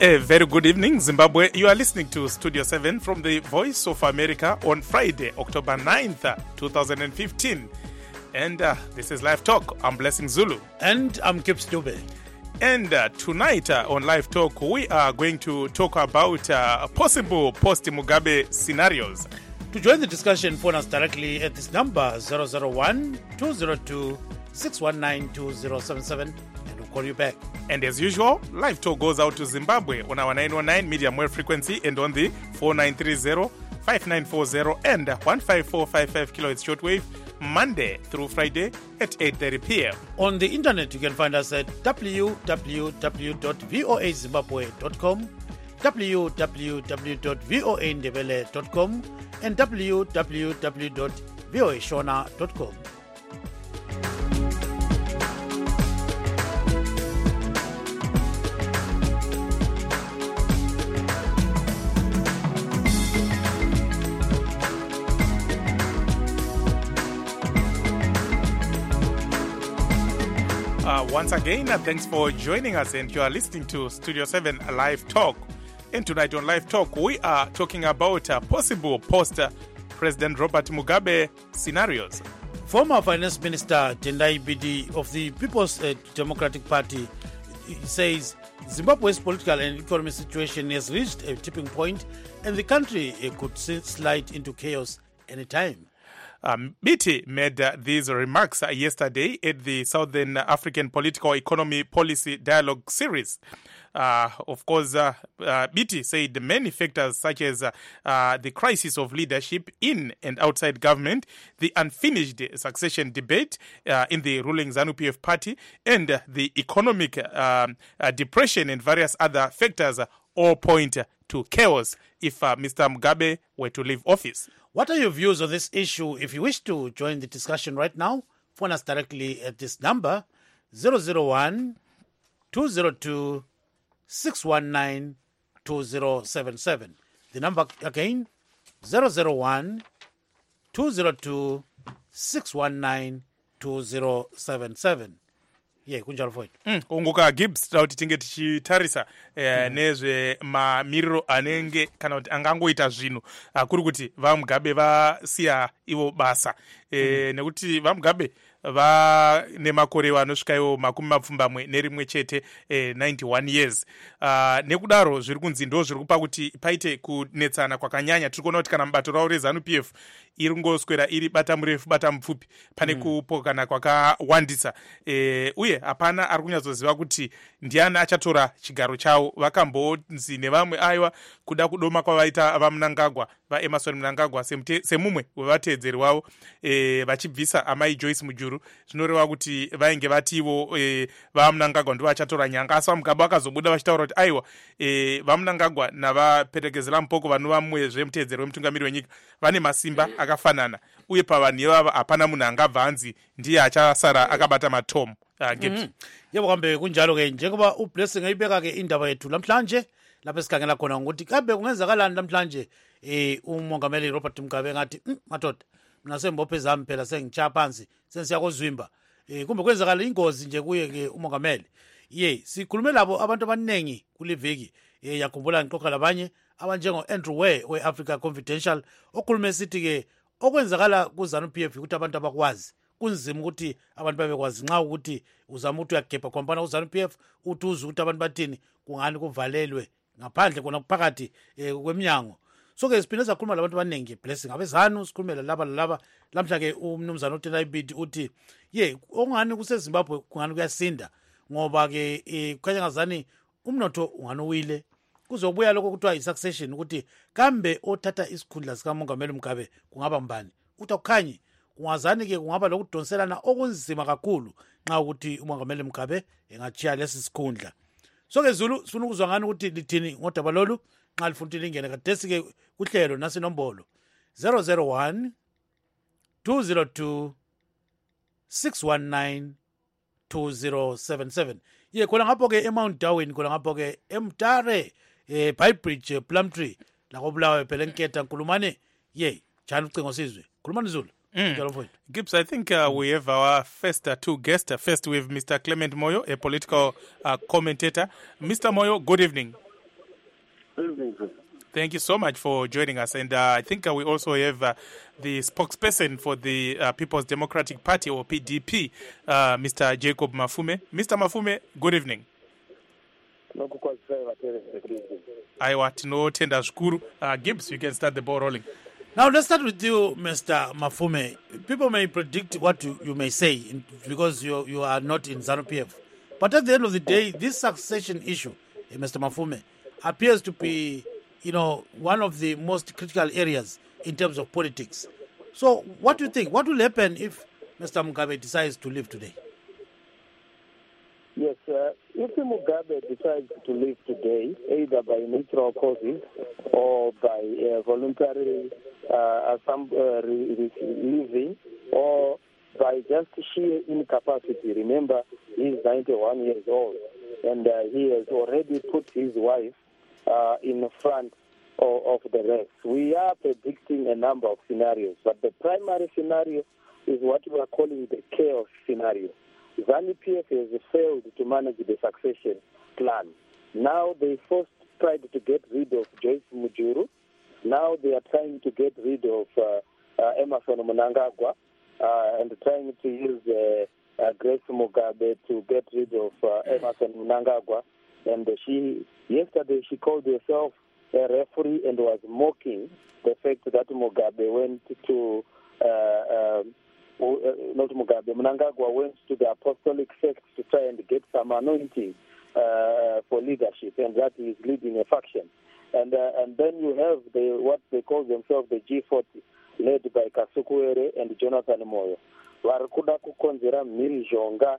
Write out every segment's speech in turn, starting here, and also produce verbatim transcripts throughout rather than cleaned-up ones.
A very good evening, Zimbabwe. You are listening to Studio seven from the Voice of America on Friday, October ninth, twenty fifteen. And uh, this is Live Talk. I'm Blessing Zulu. And I'm Kip Stube. And uh, tonight uh, on Live Talk, we are going to talk about uh, possible post-Mugabe scenarios. To join the discussion, phone us directly at this number, zero zero one, two zero two, six one nine, two zero seven seven, and we'll call you back. And as usual, Live Talk goes out to Zimbabwe on our nine one nine medium wave frequency and on the four nine three zero, five nine four zero and one five four five five kilohertz shortwave, Monday through Friday at eight thirty p.m. On the internet, you can find us at w w w dot voa zimbabwe dot com, w w w dot voa ndebele dot com, and w w w dot voa shona dot com. Uh, once again, uh, thanks for joining us, and you are listening to Studio seven Live Talk. And tonight on Live Talk, we are talking about uh, possible post-President Robert Mugabe scenarios. Former Finance Minister Tendai Biti of the People's uh, Democratic Party says Zimbabwe's political and economic situation has reached a tipping point and the country uh, could slide into chaos anytime. Um, Biti made uh, these remarks uh, yesterday at the Southern African Political Economy Policy Dialogue Series. Uh, of course, uh, uh, Biti said many factors such as uh, uh, the crisis of leadership in and outside government, the unfinished succession debate uh, in the ruling ZANU P F party, and uh, the economic uh, uh, depression and various other factors uh, all point to chaos if uh, Mister Mugabe were to leave office. What are your views on this issue? If you wish to join the discussion right now, phone us directly at this number, zero zero one, two zero two, six one nine, two zero seven seven. The number again, zero zero one, two zero two, six one nine, two zero seven seven. Yeah, kunjalo for it. Mm, unguka Gibbs tauti tinge tichitarisa eh, mm. nezve mamiriro anenge kana kuti angangoita zvinhu kuri kuti vaMugabe vasiya ivo basa eh, mm. nekuti vaMugabe vane makore vanosvika iwo makumi mapfumbamwe nerimwe chete eh, ninety-one years. Uh, nekudaro zviri kunzi ndo zviri kupa kuti paite kunetsana kwakanyanya. Tiri kuona kuti kana mubato ravo reZANU P F iri kungoswera iri bata murefu bata mupfupi pane mm. kupokana kwakawandisa eh, uye hapana ari kunyatsoziva kuti ndiani achatora chigaro chavo. Vakambonzi nevamwe aiwa kuda kudoma kwavaita vaMnangagwa vaEmerson Mnangagwa semumwe wevateedzeri wavo eh, vachibvisa amai Joyce Mujuru, zvinoreva kuti vainge vativo e, vaMnangagwa ndivo vachatora nyanga. Asi vaMugabe vakazobuda vachitaura kuti aiwa e, vaMnangagwa navaperekezera mupoko vanova mumwezve muteedzeri wemutungamiri wenyika vane masimba akafanana, uye pavanhu ivava hapana munhu angabva anzi ndiye achasara akabata matomu. Uh, mm-hmm. Yebo kambe kunjalo ke njengoba uBlessing ayibeka ke indaba yethu namhlanje lapho esikhangela khona ukuthi kambe kungenzakalani namhlanje eh umongameli Robert Mugabe ngathi mm, madoda mina sembophe zami phela sengichaya phansi sensiya kozwimba eh kumbe kwenzakala ingozi nje kuye ke umongameli. Ye sikhulume labo abantu abaningi kuliviki eh yakhumbula ngixoxa labanye abanjengo Andrew Way weAfrica Confidential okhulume sithi ke okwenzakala kuZANU P F ukuthi abantu abakwazi kunzima ukuthi abantu babekwazi nxa ukuthi uzama ukuthi uyagebha khompana kuZANU P F uthi uze ukuthi abantu bathini kungani kuvalelwe ngaphandle kona kuphakathi eh, kweminyango. So ke siphinde sakhuluma labantu abaningi Blessing abeZANU, sikhulumela laba laba lamhla ke umnumzana uTendai Biti uthi ye ongani kuseZimbabwe kungani kuyasinda ngoba ke eh, kukhanya ngazani umnotho unganuwile kuzobuya lokho kuthiwa i-succession ukuthi kambe othatha isikhundla sikamongameli Mugabe kungaba mbani. Uthi akukhanye kungazani ke kungaba lokudonselana okunzima kakhulu nxa ukuthi umongameli Mugabe engachiya lesi sikhundla. So ke Zulu sifuna ukuzwa ngani ukuthi lithini ngodaba lolu nxa lifuna lingene kadesi ke kuhlelo nasinombolo zero zero one, two zero two, six one nine, two zero seven seven. Ye khona ngapho ke eMount Darwin, khona ngapho ke eMtare eh Beitbridge Plumtree la kobulawe phela enketha nkulumane ye jana ucingo sizwe khulumani Zulu. Mm. Gibbs, I think uh, we have our first uh, two guests. First, we have Mister Clement Moyo, a political uh, commentator. Mister Moyo, good evening. Good evening, sir. Thank you so much for joining us. And uh, I think uh, we also have uh, the spokesperson for the uh, People's Democratic Party, or P D P, uh, Mister Jacob Mafume. Mister Mafume, good evening. Aiwa, tinotenda zvikuru. Uh, Gibbs, you can start the ball rolling. Now, let's start with you, Mister Mafume. People may predict what you, you may say in, because you, you are not in ZANU P F. But at the end of the day, this succession issue, eh, Mister Mafume, appears to be, you know, one of the most critical areas in terms of politics. So what do you think? What will happen if Mister Mugabe decides to leave today? Yes, uh, if Mugabe decides to leave today, either by natural causes or by uh, voluntary uh, some, uh, re- re- leaving, or by just sheer incapacity. Remember, he's ninety-one years old, and uh, he has already put his wife uh, in front of, of the rest. We are predicting a number of scenarios, but the primary scenario is what we are calling the chaos scenario. ZANU P F has failed to manage the succession plan. Now they first tried to get rid of Joyce Mujuru. Now they are trying to get rid of uh, uh, Emmerson Mnangagwa uh, and trying to use uh, uh, Grace Mugabe to get rid of uh, Emmerson Mnangagwa. And she yesterday she called herself a referee and was mocking the fact that Mugabe went to uh, um, Uh, not Mugabe, Mnangagwa went to the apostolic sect to try and get some anointing uh, for leadership, and that is leading a faction. And uh, and then you have the what they call themselves the G forty, led by Kasukuwere and Jonathan Moyo. Vari kuda kukonzera mhirizhonga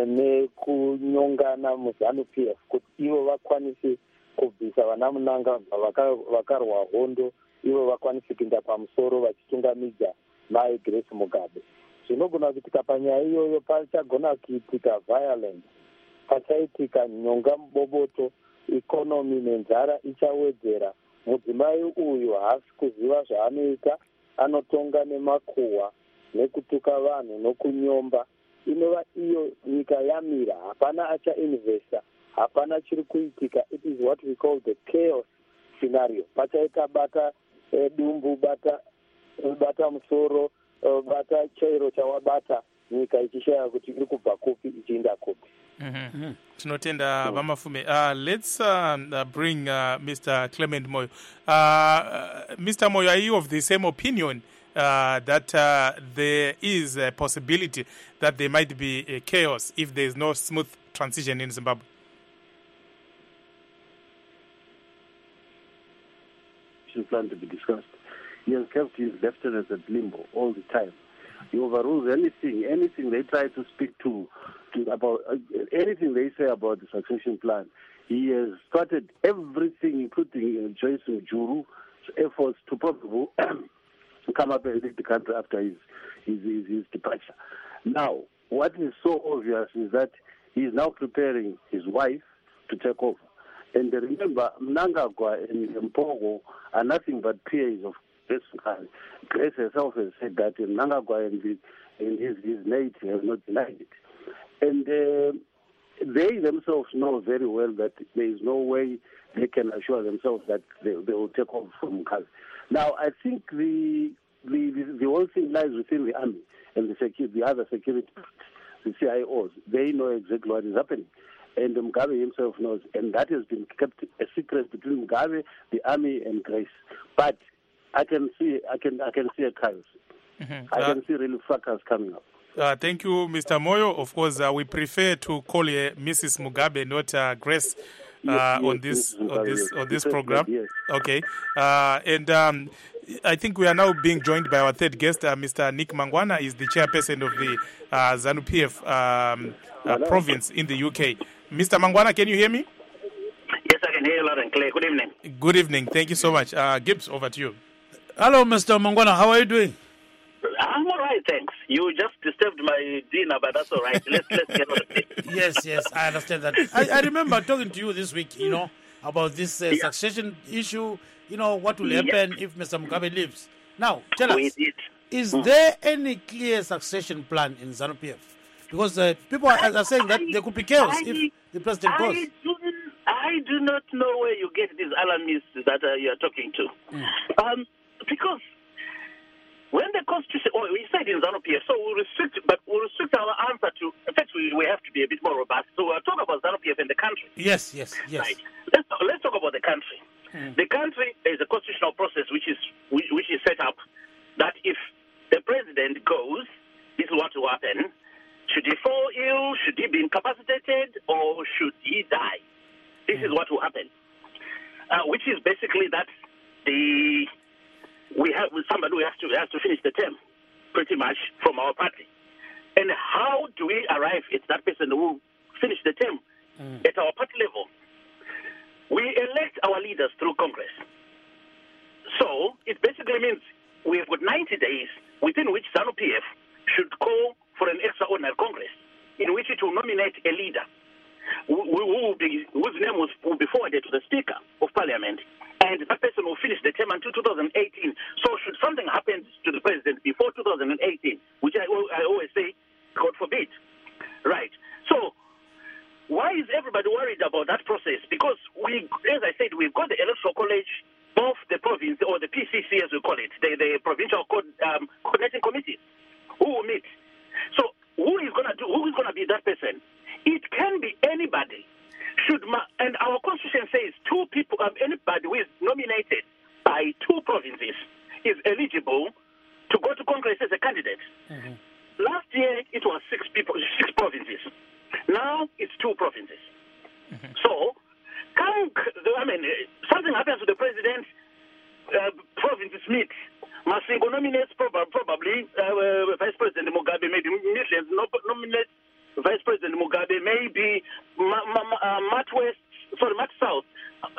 nekunyongana muZANU P F kuti ivo vakwanise kubvisa vana Mnangagwa vakarwa hondo, ivo vakwanise kuenda pamusoro vachitungamidza mai Grace Mugabe. Zvinogona kuitika panyaya iyoyo pachagona kuitika violence, pachaitika nyonga muboboto, ikonomi nenzara ichawedzera. Mudzimai uyu haasi kuziva zvaanoita, anotonga nemakuhwa nekutuka vanhu nokunyomba. Inova iyo nyika yamira, hapana achainvesta, hapana chiri kuitika. It is what we call the chaos scenario. Pachaita bata eh, dumbu bata bata musoro bata chairo chawabata nyika ichishaya kuti iri kubva kupi ichienda kupi. Mm-hmm. Tinotenda Vamafume. Uh, let's uh, uh, bring uh, Mister Clement Moyo. Uh, uh, Mister Moyo, are you of the same opinion uh, that uh, there is a possibility that there might be a chaos if there is no smooth transition in Zimbabwe? Plan to be discussed. He has kept his lieutenants at limbo all the time. He overrules anything, anything they try to speak to, to about uh, anything they say about the succession plan. He has started everything, including uh, Joyce Mjuru's efforts to probably come up and lead the country after his, his, his, his departure. Now, what is so obvious is that he is now preparing his wife to take over. And remember, Mnangagwa and Mpogo are nothing but peers of Grace. Grace herself has said that Mnangagwa and, the, and his, his mate have not denied it. And uh, they themselves know very well that there is no way they can assure themselves that they, they will take over from Mugabe. Now, I think the, the, the, the whole thing lies within the army and the, secu- the other security, the C I Os. They know exactly what is happening. And Mugabe himself knows, and that has been kept a secret between Mugabe, the army, and Grace. But I can see, I can, I can see a chaos. Mm-hmm. I can uh, see really fracas coming up. Uh, thank you, Mister Moyo. Of course, uh, we prefer to call her Missus Mugabe, not uh, Grace, uh, yes, on this yes, on this on this program. Yes. Okay, uh, and um, I think we are now being joined by our third guest, uh, Mister Nick Mangwana, is the chairperson of the uh, ZANU P F um, uh, province in the U K. Mister Mangwana, can you hear me? Yes, I can hear you loud and clear. Good evening. Good evening. Thank you so much. Uh, Gibbs, over to you. Hello, Mister Mangwana. How are you doing? I'm all right, thanks. You just disturbed my dinner, but that's all right. Let's let's get on with it. Yes, yes, I understand that. I, I remember talking to you this week, you know, about this uh, yeah. succession issue. You know, what will happen yeah. if Mister Mugabe leaves. Now, tell us, is mm. there any clear succession plan in ZANU P F? Because uh, people are, are saying that there could be chaos I, if the president I goes. Do, I do not know where you get these alarmists that uh, you are talking to. Mm. Um, because when the Constitution, or we said in ZANU-P F, so we'll restrict, but we'll restrict our answer to, in fact, we, we have to be a bit more robust. So we'll talk about ZANU-P F and the country. Yes, yes, yes. Right. Let's, let's talk about the country. Mm. The country is a constitutional process which is which, which is set up that if the president goes, this is what will happen. Should he fall ill? Should he be incapacitated? Or should he die? This mm. is what will happen. Uh, which is basically that the we have somebody who has to has to finish the term, pretty much, from our party. And how do we arrive at that person who will finish the term mm. at our party level? We elect our leaders through Congress. So it basically means we've got ninety days within which ZANU-P F should call for an extraordinary Congress in which it will nominate a leader who, who will be, whose name will, will be forwarded to the Speaker of Parliament. And that person will finish the term until two thousand eighteen. So should something happen to the president before two thousand eighteen, which I, I always say, God forbid. Right. So why is everybody worried about that process? Because we, as I said, we've got the Electoral College of the province, or the P C C as we call it, the, the Provincial um, Coordinating Committees, who will meet. So who is going to do? Who is going to be that person? It can be anybody. Should ma- and our constitution says two people, um, anybody who is nominated by two provinces is eligible to go to Congress as a candidate. Mm-hmm. Last year it was six people, six provinces. Now it's two provinces. Mm-hmm. So, can, I mean, something happens to the president, uh, provinces meet. Masingo nominates prob- probably uh, Vice President Mugabe, maybe Midlands nominate Vice President Mugabe, maybe Ma- Ma- uh, Matt West, sorry, Matt South, um,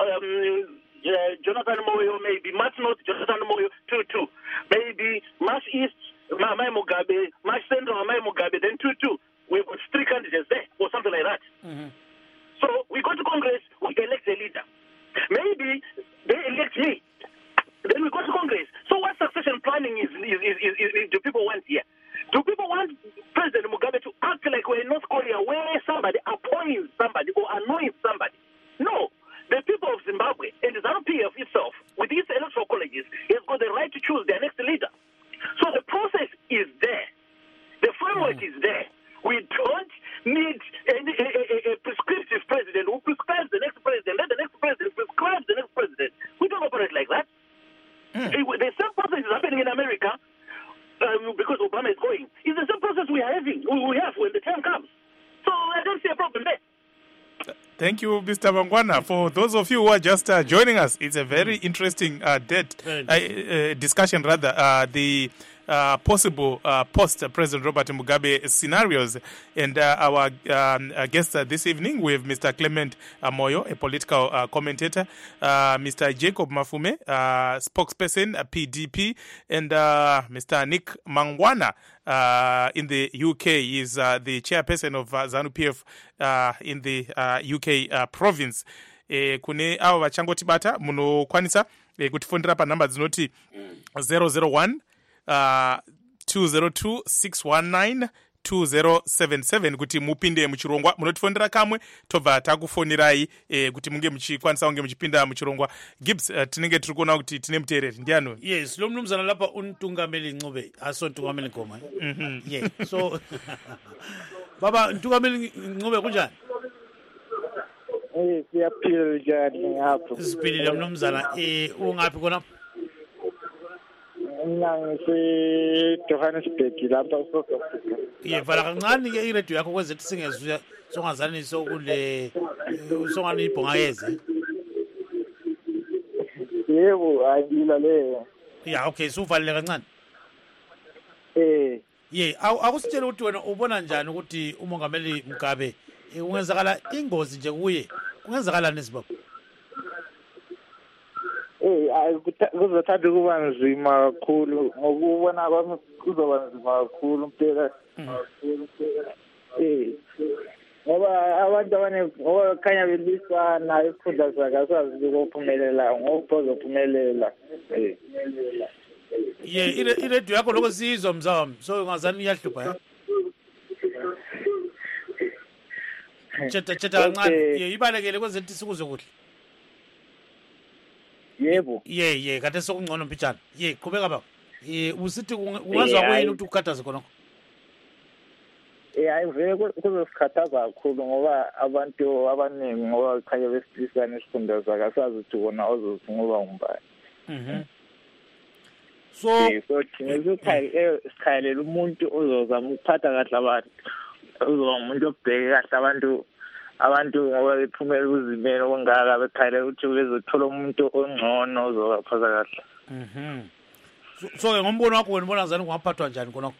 uh, Jonathan Moyo, maybe Matt North, Jonathan Moyo, two two. Maybe Matt East, Mai Mugabe, Matt Central, Mai Mugabe, then two two. We've got three candidates there, or something like that. Mm-hmm. So we go to Congress, we elect a leader. Maybe they elect me. Then we go to Congress. So what succession planning is, is, is, is, is do people want here? Do people want President Mugabe to act like we're in North Korea where somebody appoints somebody or anoints somebody? No. The people of Zimbabwe and the ZANU-P F itself, with these electoral colleges, has got the right to choose their next leader. So the process is there. The framework mm. is there. We don't need any, a, a, a prescriptive president who prescribes the next president. Let the next president prescribe the next president. We don't operate like that. Mm. The same process is happening in America. Um, because Obama is going. It's the same process we are having, we have when the time comes. So I don't see a problem there. Thank you, Mister Mangwana. For those of you who are just uh, joining us, it's a very interesting uh, debate, uh, uh, discussion rather, uh, the uh, possible uh, post-President Robert Mugabe scenarios. And uh, our um, uh, guest uh, this evening, we have Mister Clement uh, Moyo, a political uh, commentator, uh, Mister Jacob Mafume, uh, spokesperson, uh, P D P, and uh, Mister Nick Mangwana uh, in the U K. He is uh, the chairperson of uh, ZANU-P F uh, in the uh, U K uh, province. E, kune ava vachangotibata munokwanisa e, kutifondera panhamba dzinoti zero zero one uh, two zero two six one nine two zero seven seven kuti mupinde muchirongwa. Munotifondera kamwe tobva takufonirai e, kuti munge muchikwanisa kunge muchipinda muchirongwa. Gibbs, uh, tinenge tiri kuona kuti tine muteereri ndiano. Yes, lo mnumzana lapha untungameli Ncube, aso ntungameli Ngoma. Mhm. Yeah. So baba ntungameli Ncube kunjani? Eh, siyaphila njani ngapha? Siphilile mnumzana. Eh, ungaphi kona? Mina ngise-Johannesburg lapha eSouth Africa. Ye vala kancane ke iradio yakho kwenze ukuthi singezwe songazani sokule songani ibhonga yeze. Yebo, ayilale. Yeah, okay, so uvalile kancane. Eh, ye akusitshela ukuthi wena ubona njani ukuthi umongameli Mugabe ungenzakala ingozi nje kuye. Kungenzakala nesibaba? eh kuzothanda kuba nzima kakhulu ngokubona kwami kuzoba nzima kakhulu impela. Eh ngoba abantu abane ngokukhanya belisana ifunda zakasazi ukuphumelela ngokuzophumelela. Eh ye ire iradio yakho lokho sizwa mzawami so ungazani iyahlupha. Chetha chetha kancane. Ye ibalekele kwenze ukuthi sikuze kuhle. Yebo. Ye ye kade sokungcono mpitshana. Ye qhubeka baba. Eh usithi ungazwa kuyini ukuthi ukukhathaze khona? Eh hayi vele kuzosikhathaza kakhulu ngoba abantu abaningi ngoba khaya besidisana isifunda zakasazi ukuthi wona ozothi ngoba umbani. Mhm. So so thina sikhayele sikhayelela umuntu ozozama ukuphatha kahle abantu. Uzoba umuntu obheke kahle abantu abantu ngoba bephumela kuzimeni okungaka bekhayelela ukuthi bezothola umuntu ongcono ozobaphatha kahle. Mhm. So ke ngombono wakho wena ubona ngani kungaphathwa njani khona?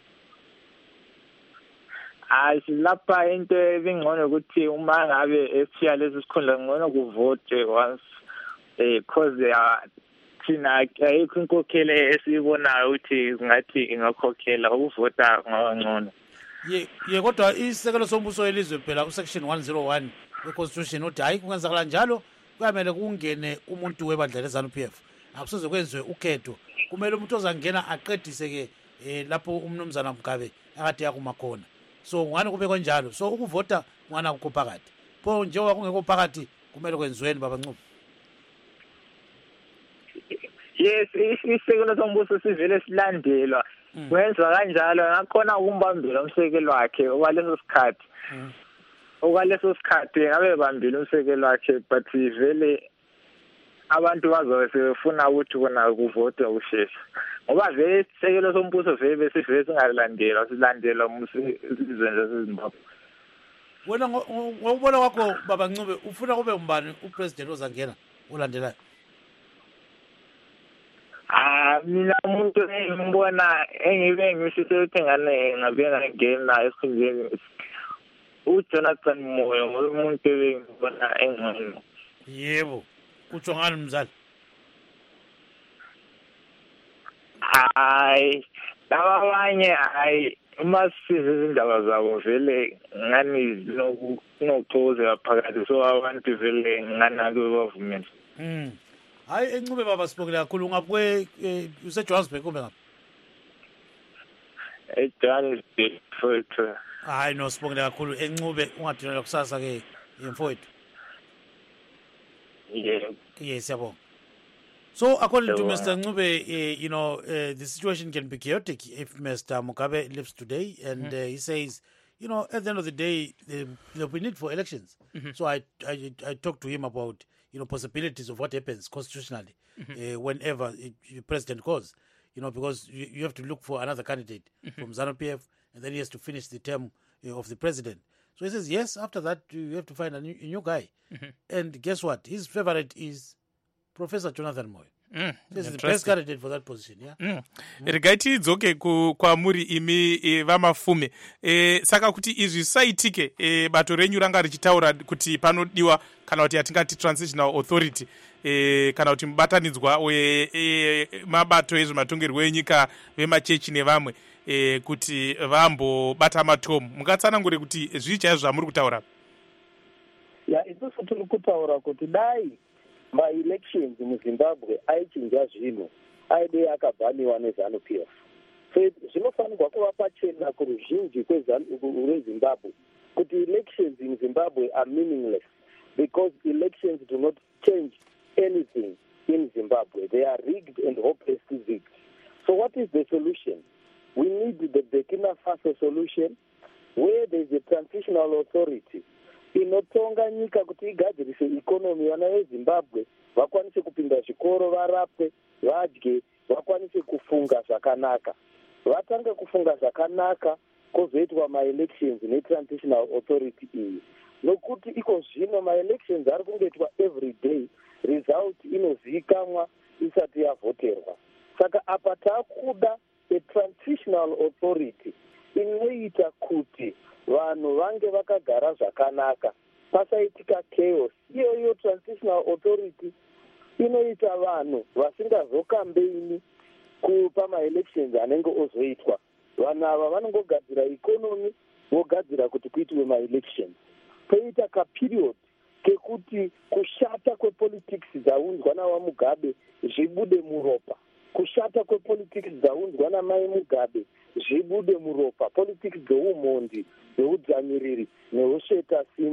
Hayi silapha into ebingcono ukuthi uma ngabe esiya lesi sikhundla ngcono kuvote once eh cause thina ayikho inkokhelo esibonayo ukuthi ngathi ingakhokhela ukuvota ngangcono. Ye ye kodwa isekelo sombuso welizwe phela ku section one oh one we constitution uthi hayi kungenzakala njalo kuyamele kungene umuntu webandla leZANU P F. Akusoze kwenziwe ukhetho. Kumele umuntu ozangena aqedise ke eh lapho umnumzana Mugabe akade yakuma khona. So ngani kube kanjalo. So ukuvota ngana kukho phakathi. Pho njengoba kungekho phakathi kumele kwenziweni baba Ncube. Yes, isekelo sombuso sivele silandelwa. Kwenza kanjalo ngakhona ukumbambela umsekelo wakhe okwaleso sikhathi. Okwaleso sikhathi ngabe bambile umsekelo wakhe but vele abantu bazobe sebefuna ukuthi bona kuvote ushesha. Ngoba vele isekelo sombuso vele besivele singalandelwa silandelwa umsizwe nje seZimbabwe. Wena ngokubona kwakho baba Ncube ufuna kube umbani upresident ozangena olandelayo? Ah mina umuntu engibona engibe ngisho ukuthi ngane ngabe ngangena esikhundleni uJonathan Moyo umuntu engibona engcono. Yebo. Utsho ngani mzali? Hayi labanye hayi uma size izindaba zabo vele ngani nokuxoza phakathi so abantu vele nganake bavumela. Mhm. Hayi eNcube baba sibongile kakhulu ungapwe use Johannesburg kumbe ngapha? Eh Johannesburg futhi. Hayi no sibongile kakhulu eNcube ungadinela kusasa ke yemfowethu. Yeah. Yes yabo. So according to Mister Ncube, uh, you know, uh, the situation can be chaotic if Mister Mugabe lives today, and mm-hmm. uh, he says, you know, at the end of the day, there will be need for elections. Mm-hmm. So I, I, I talked to him about, you know, possibilities of what happens constitutionally mm-hmm. uh, whenever it, the president goes, you know, because you, you have to look for another candidate mm-hmm. from ZANU P F, and then he has to finish the term uh, of the president. So he says, yes, after that, you have to find a new, a new guy. Mm-hmm. And guess what? His favorite is Professor Jonathan Moyo. Mm, this is the best candidate for that position, yeah. Mm. Mm. Regaiti dzoke kwamuri imi e, vamafume e, saka kuti izvi saitike e, bato renyu ranga richitaura kuti panodiwa kana kuti atingati transitional authority e, kana kuti mubatanidzwa we e, mabato ezvematongerwo enyika vemachechi nevamwe e, kuti vambobata matomu mungatsanangure kuti zvii chaizvo zvamuri kutaura? Ya isusu tiri kutaura kuti dai ma-elections muzimbabwe aichinja zvino aide akabhaniwa neZANU P F. So zvinofanirwa kuva pachena kuruzhinji rwezimbabwe kuti elections in Zimbabwe are meaningless because elections do not change anything in Zimbabwe. They are rigged and hopelessly rigged. So what is the solution? We need the Burkina Faso solution where there is a transitional authority inotonga nyika kuti igadzirise ikonomi vana vezimbabwe vakwanise kupinda zvikoro varapwe vadye vakwanise kufunga zvakanaka vatange kufunga zvakanaka kwozoitwa ma-elections ne-transitional authority iyi nokuti iko zvino ma-elections ari kungoitwa every day result inozivikanwa isati yavhoterwa saka apa taakuda a-transitional authority inoita kuti vanhu vange vakagara zvakanaka pasaitika chaos. Iyoyo transitional authority inoita vanhu vasingazokambeini kupa ma-elections anenge ozoitwa. Vanhu ava vanongogadzira ikonomi vogadzira kuti kuitwe ma-elections. Poita kaperiod kekuti kushata kwepolitics dzaunzwa nawaMugabe zvibude muropa. Kushata kwepolitics dzaunzwa namai Mugabe zvibude muropa. Politics dzeumhondi, dzeudzanyiriri, neusveta simba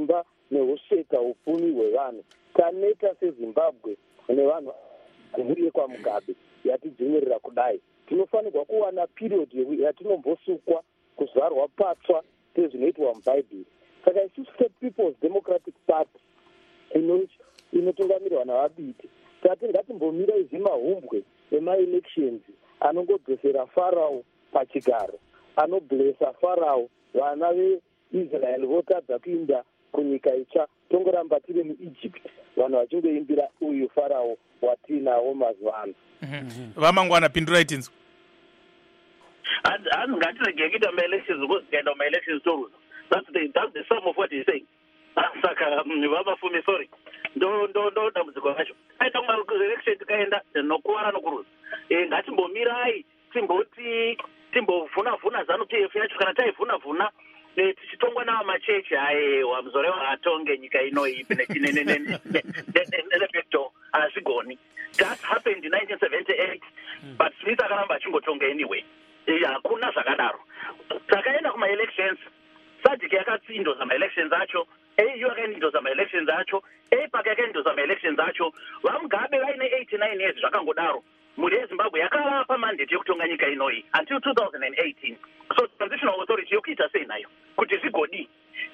nehuseka upfumi hwevanhu taneta sezimbabwe nevanhu kuuye kwaMugabe yatidzvinyirira kudai tinofanirwa kuwana period yatinombosukwa kuzvarwa patsva sezvinoitwa mubhaibheri. Saka isusu sePeople's Democratic Party inotungamirwa navabiti tati ngatimbomira izi mahumbwe emaelections anongodzosera Farao pachigaro, anoblesa Farao, vana veIsrael votadza kuinda kunyika itsva, tongoramba tiri muEgypt vanhu vachingoimbira uyu Farao watinawo mazuva ano. Vamangwana pindurai tinzwa. hanzi ngatirege kuita ma-elections because tikaenda ma-elections toruza. That's the, that's the sum of what he's saying. Saka vamafumi sorry ndo ndo ndo dambudziko racho aita ma-election tikaenda nokuwara nokuruza. Ngatimbomirai timboti timbovhuna-vhuna ZANU-P F yacho kana taivhuna-vhuna tichitongwa navamachechi aiwa muzorewa atonge nyika inoyi nepecto hazvigoni. That happened in nineteen seventy-eight but Smith akaramba achingotonga anyway. Hakuna zvakadaro. Takaenda kuma-elections SADC yakatsindoza ma-elections acho, A U yakaindoza ma-elections acho, AIPAC yakaindoza ma-elections acho. VaMugabe vaine eighty-nine years zvakangodaro. Mhuri yeZimbabwe yakarapa mandate yekutonga nyika inoyi until two thousand eighteen. So transitional authority yokuita sei nayo kuti zvigodi.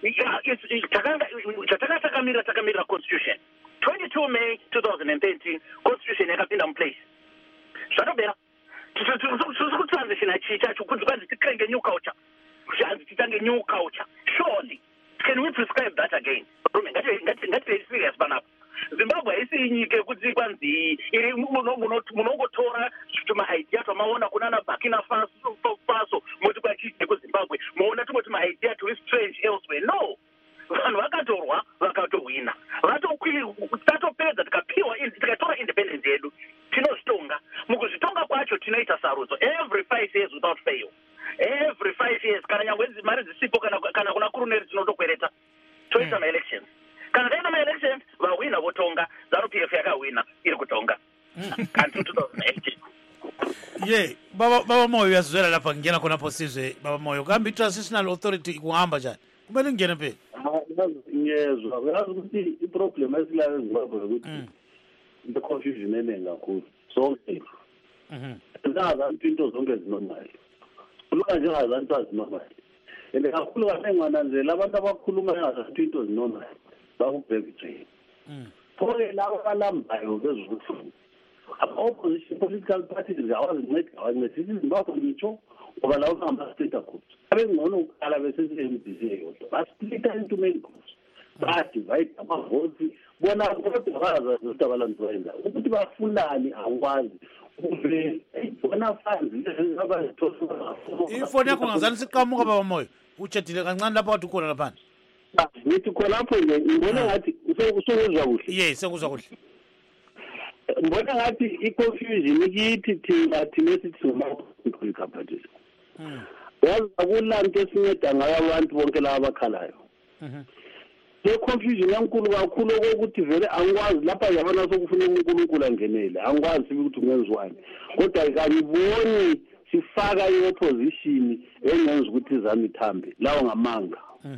Chatakatakamira takamirira constitution. twenty-two May twenty thirteen constitution yakapinda muplace. Zvatopera. Transition chacho kuti kwanzi tikrenge new culture. Kuzhanzi titange new culture. Surely can we prescribe that again? Ngati serious panapa. Zimbabwe haisi nyika yekuti kwanzi iri munongotora tumaidea twamaona kunana Burkina Faso Faso moti kwachite kuZimbabwe muona tumwe tumaidea turi strange elsewhere. No, vanhu vakatorwa vakatowina tatopedza tikapiwa tikatora independence yedu tinozvitonga. Mukuzvitonga kwacho tinoita sarudzo every five years without fail. Every five years kana nyangwe mari dzisipo kana kana kuna kuruneri tinotokwereta toita ma-elections. Kana taita ma-elections vawina votonga ZANU-P F yakawina iri kutonga until two thousand eighteen. Ye baba baba Moyo yazwela lapha ngena khona posizwe baba Moyo kambe transitional authority kuhamba njani kumele ngene phela. Ngiyezwa uyazi ukuthi iproblem esilayo eZimbabwe ukuthi the confusion eningi kakhulu sonke. Mhm. Ndazi into zonke zinormal. Kulunga njengazantu azinormal. Ende kakhulu kahle ngananzela abantu abakhuluma ngazo into zinormal bakubhekithwe. Mhm. Phole laba balambayo bezukufuna. Opposition political parties awazinceda awancedisi iZimbabwe ngitsho ngoba lawo kuhamba state groups abengcono ukukhala bese-M D C yodwa basplita into main groups badivide amavoti bona kodwa bazazi ukuthi abalandzi bayenza ukuthi bafunani angikwazi uve bona fanzi abazithola ifoni yakho ngazani siqhamuka baba Moyo uchedile kancane lapha wathi khona lapha ngithi khona lapho nje ngibona ngathi usukuzwa kuhle yes sekuzwa kuhle. Mbona ngathi i-confusion ikithi thina thina sithi ngama-political parties. Yazi akulanto esinceda ngayo abantu bonke laba abakhalayo. Le confusion yankulu kakhulu ukuthi vele angikwazi lapha yabona sokufuna uNkulunkulu angenele angikwazi ukuthi kungenziwani kodwa kangiboni sifaka i-opposition engenza ukuthi izami ithambe lawo ngamanga.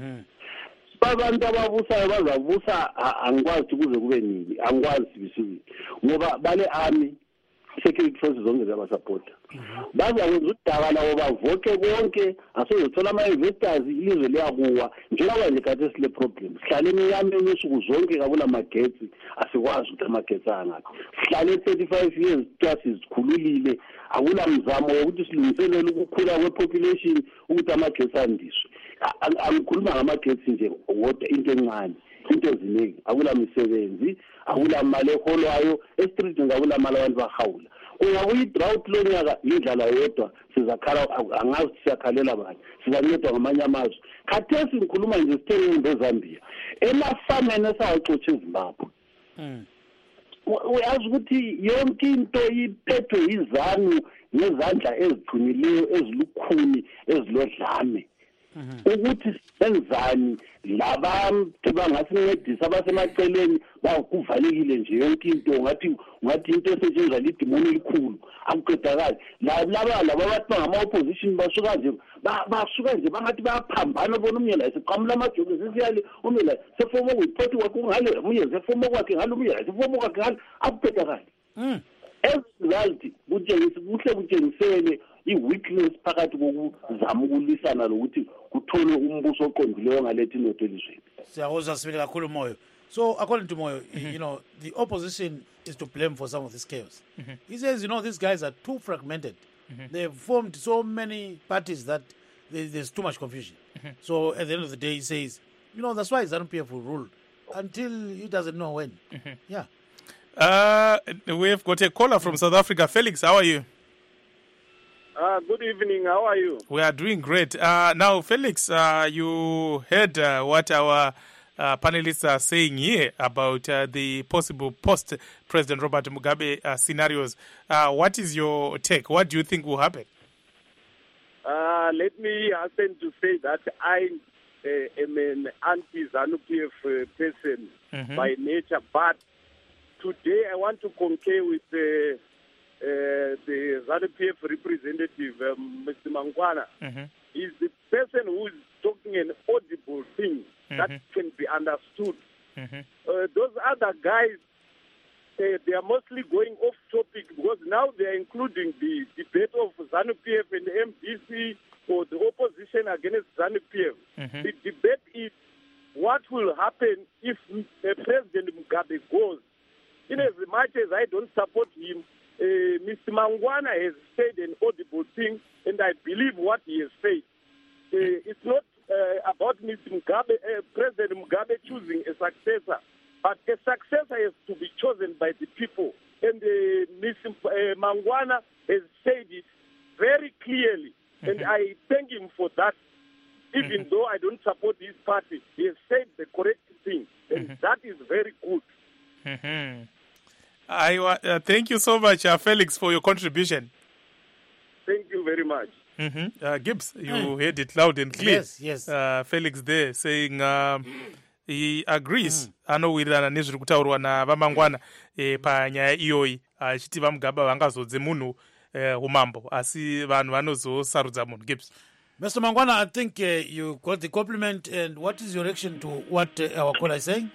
Abantu ababusayo bazabusa angikwazi kuze kube nini angikwazi sibisibili ngoba bale army security forces zonke zabasupporta bazakwenza udaba lawo bavoke konke asezothola ama-investors ilizwe liyakuwa njengoba nje kade sile problem sihlale emiyameni yosuku zonke kabula magetsi asikwazi ukuthi amagetsi angaphi sihlale thirty-five years kuthiwa sizikhululile akula mzamo wokuthi silungiselele ukukhula kwe-population ukuthi amagetsi andiswe. Angikhuluma ngamagetsi nje wodwa into encane into eziningi akula misebenzi akula mali eholwayo eStreet ngakula mali abantu bahawula kungakuyi-drought lo nyaka indlala yodwa sizakhala angazi siyakhalela bani sizancedwa ngamanye amazwe khathesi ngikhuluma nje sithengeni beZambia emafameni esawaxotshe eZimbabwe. Uyazi ukuthi yonke into iphethwe yizanu ngezandla eziqinileyo ezilukhuni ezilodlame ukuthi senzani labantu bangasincedisa abasemaceleni bakuvalekile nje yonke into ngathi ngathi into esetshenzwa lidimoni elikhulu akuqedakali laba laba bathi bangama-opposition basuka nje basuka nje bangathi bayaphambana bona umnye la siqamula amajoke sisiyale umnye la sefoma ukuyiphothi kwakhe ngale umnye sefoma kwakhe ngale umnye la sefoma kwakhe ngale akuqedakali as-result kutshengisa kuhle kutshengisele i-weakness phakathi kokuzama ukulisana lokuthi kutholwe umbuso oqondileyo ngalethi inotho elizweni. Siyakuzwa sibili kakhulu Moyo. So according to Moyo, mm-hmm. you know, the opposition is to blame for some of this chaos. Mm-hmm. He says, you know, these guys are too fragmented. Mm-hmm. They've formed so many parties that there's too much confusion. Mm-hmm. So at the end of the day, he says, you know, that's why ZANU P F will rule until he doesn't know when. Mm-hmm. Yeah. Uh, we've got a caller from South Africa. Felix, how are you? Uh, good evening. How are you? We are doing great. Uh, now, Felix, uh, you heard uh, what our uh, panelists are saying here about uh, the possible post-President Robert Mugabe uh, scenarios. Uh, what is your take? What do you think will happen? Uh, let me hasten to say that I uh, am an anti-ZANU P F uh, person mm-hmm. by nature, but today I want to concur with uh, uh, the ZANU P F representative, um, Mister Mangwana. Mm-hmm. Is the person who is talking an audible thing mm-hmm. that can be understood. Mm-hmm. Uh, those other guys, uh, they are mostly going off topic because now they are including the debate of ZANU P F and M D C or the opposition against ZANU P F. Mm-hmm. The debate is what will happen if uh, President Mugabe goes. In as much as I don't support him, uh, Mister Mangwana has said an audible thing, and I believe what he has said. Uh, it's not uh, about Mister Mugabe, uh, President Mugabe choosing a successor, but a successor has to be chosen by the people. And uh, Mister Uh, Mangwana has said it very clearly, mm-hmm. and I thank him for that. Even mm-hmm. though I don't support his party, he has said the correct thing, and mm-hmm. that is very good. Mm-hmm. I uh, thank you so much, uh, Felix, for your contribution. Thank you very much. Mm-hmm. Uh, Gibbs, you mm. heard it loud and clear. Yes, yes. Uh, Felix there saying um, he agrees. Anowirirana nezviri kutaurwa navamangwana eh, panyaya iyoyi achiti vaMugabe vangazodze munhu eh, umambo asi vanhu vanozosarudza munhu. Gibbs. Mister Mangwana, I think uh, you got the compliment, and what is your reaction to what uh, our caller is saying?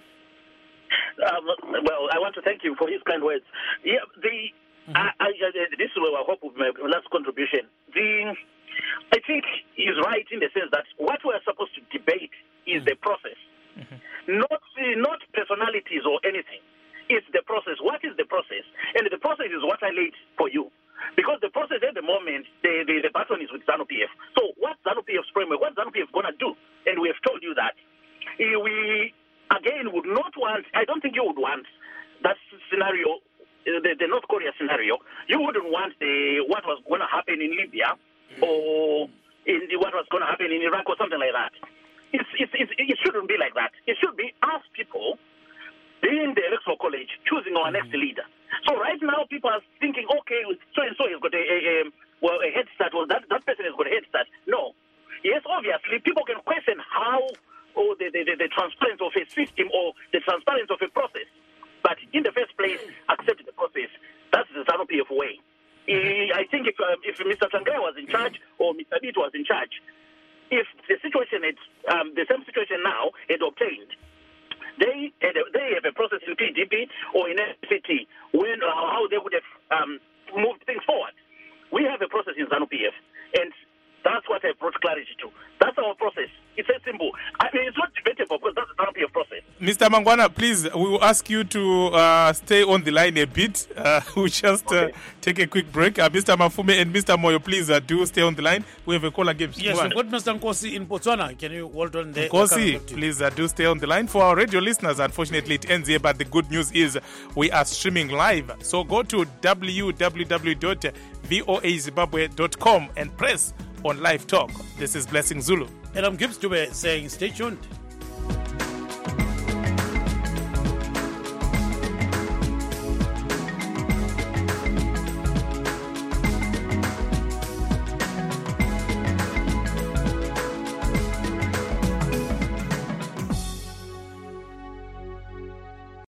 Um, well, I want to thank you for his kind words. Yeah, the mm-hmm. I, I, this is where I hope will be my last contribution. The I think he's right in the sense that what we're supposed to debate is mm-hmm. the process, mm-hmm. not not personalities or anything. It's the process. What is the process? And the process is what I laid for you. Because the process at the moment, the, the, the baton is with ZANU P F. So what ZANU P F's framework, what ZANU P F is going to do? And we have told you that. We, again, would not want, I don't think you would want that scenario, the, the North Korea scenario. You wouldn't want the what was going to happen in Libya or in the, what was going to happen in Iraq or something like that. It's, it's, it's, it shouldn't be like that. It should be us people being the electoral college, choosing our next leader. So right now, people are thinking, okay, so-and-so has got a, a, a, well, a head start, or that, that person has got a head start. No. Yes, obviously, people can question how, or the, the, the, the transparency of a system, or the transparency of a process. But in the first place, accept the process. That's the ZANU P F way. Mm-hmm. I think if, um, if Mister Tsvangirai was in charge, or Mister Bito was in charge, if the situation, had, um, the same situation now had obtained, They they have a process in P D P or in F C T when uh, how they would have um, moved things forward. We have a process in ZANU P F, and that's what I brought clarity to. That's our process. It's a symbol. I mean, it's not debatable because that's the ZANU P F process. Mister Mangwana, please, we will ask you to uh, stay on the line a bit. Uh, we'll just okay. uh, take a quick break. Uh, Mister Mafume and Mister Moyo, please uh, do stay on the line. We have a caller, Gibbs. Yes, we've got Mister Nkosi in Botswana. Can you hold on there? Nkosi, please uh, do stay on the line. For our radio listeners, unfortunately, it ends here, but the good news is we are streaming live. So go to w w w dot v o a zimbabwe dot com and press on Live Talk. This is Blessing Zulu. And I'm Gibbs Dube saying stay tuned.